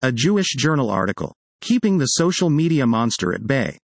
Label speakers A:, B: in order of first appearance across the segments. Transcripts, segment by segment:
A: A Jewish Journal article. Keeping the social media monster at bay.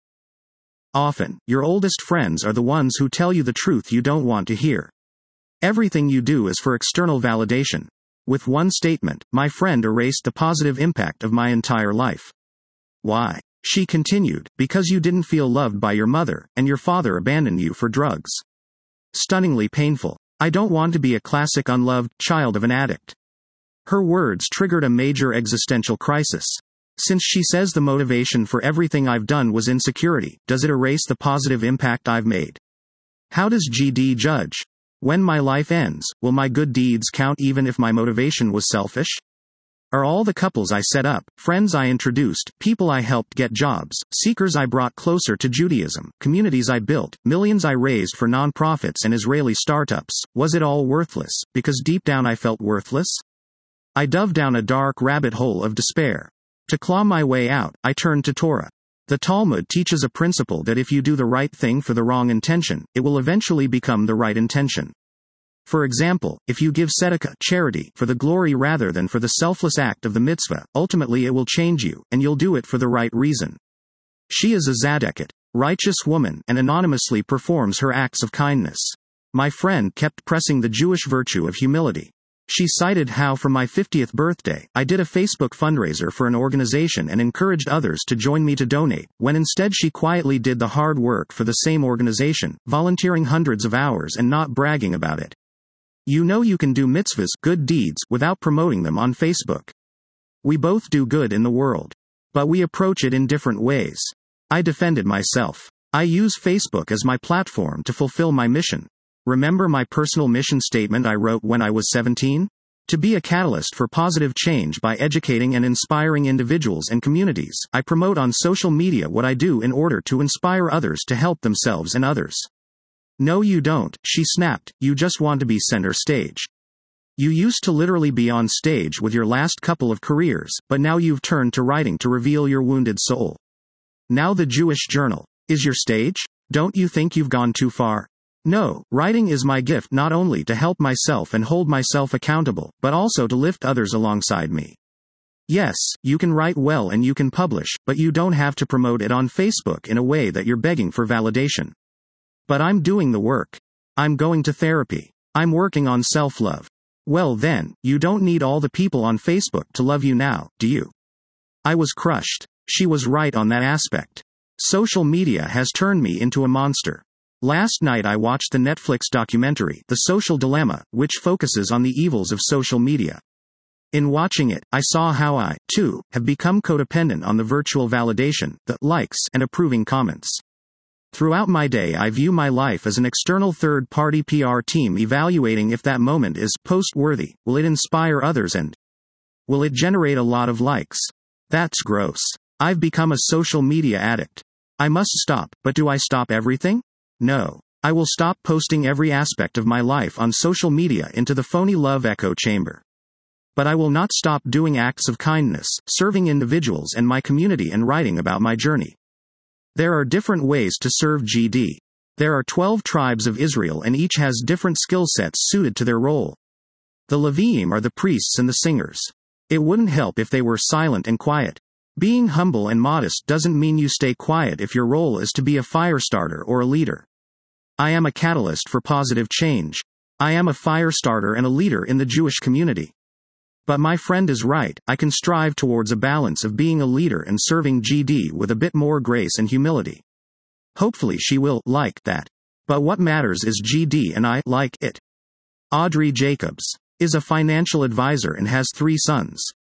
A: Often, your oldest friends are the ones who tell you the truth you don't want to hear. Everything you do is for external validation. With one statement, my friend erased the positive impact of my entire life. Why? She continued, because you didn't feel loved by your mother, and your father abandoned you for drugs. Stunningly painful. I don't want to be a classic unloved child of an addict. Her words triggered a major existential crisis. Since she says the motivation for everything I've done was insecurity, does it erase the positive impact I've made? How does GD judge? When my life ends, will my good deeds count even if my motivation was selfish? Are all the couples I set up, friends I introduced, people I helped get jobs, seekers I brought closer to Judaism, communities I built, millions I raised for nonprofits and Israeli startups, was it all worthless, because deep down I felt worthless? I dove down a dark rabbit hole of despair. To claw my way out, I turned to Torah. The Talmud teaches a principle that if you do the right thing for the wrong intention, it will eventually become the right intention. For example, if you give tzedakah, charity, for the glory rather than for the selfless act of the mitzvah, ultimately it will change you, and you'll do it for the right reason. She is a tzaddikat, righteous woman, and anonymously performs her acts of kindness. My friend kept pressing the Jewish virtue of humility. She cited how for my 50th birthday, I did a Facebook fundraiser for an organization and encouraged others to join me to donate, when instead she quietly did the hard work for the same organization, volunteering hundreds of hours and not bragging about it. You know you can do mitzvahs, good deeds, without promoting them on Facebook. We both do good in the world. But we approach it in different ways. I defended myself. I use Facebook as my platform to fulfill my mission. Remember my personal mission statement I wrote when I was 17? To be a catalyst for positive change by educating and inspiring individuals and communities, I promote on social media what I do in order to inspire others to help themselves and others. No you don't, she snapped, you just want to be center stage. You used to literally be on stage with your last couple of careers, but now you've turned to writing to reveal your wounded soul. Now the Jewish Journal is your stage? Don't you think you've gone too far? No, writing is my gift not only to help myself and hold myself accountable, but also to lift others alongside me. Yes, you can write well and you can publish, but you don't have to promote it on Facebook in a way that you're begging for validation. But I'm doing the work. I'm going to therapy. I'm working on self-love. Well then, you don't need all the people on Facebook to love you now, do you? I was crushed. She was right on that aspect. Social media has turned me into a monster. Last night I watched the Netflix documentary, The Social Dilemma, which focuses on the evils of social media. In watching it, I saw how I, too, have become codependent on the virtual validation, the likes, and approving comments. Throughout my day I view my life as an external third-party PR team evaluating if that moment is post-worthy, will it inspire others and will it generate a lot of likes? That's gross. I've become a social media addict. I must stop, but do I stop everything? No. I will stop posting every aspect of my life on social media into the phony love echo chamber. But I will not stop doing acts of kindness, serving individuals and my community and writing about my journey. There are different ways to serve GD. There are 12 tribes of Israel and each has different skill sets suited to their role. The Leviim are the priests and the singers. It wouldn't help if they were silent and quiet. Being humble and modest doesn't mean you stay quiet if your role is to be a fire starter or a leader. I am a catalyst for positive change. I am a fire starter and a leader in the Jewish community. But my friend is right, I can strive towards a balance of being a leader and serving GD with a bit more grace and humility. Hopefully she will like that. But what matters is GD and I like it. Audrey Jacobs is a financial advisor and has 3 sons.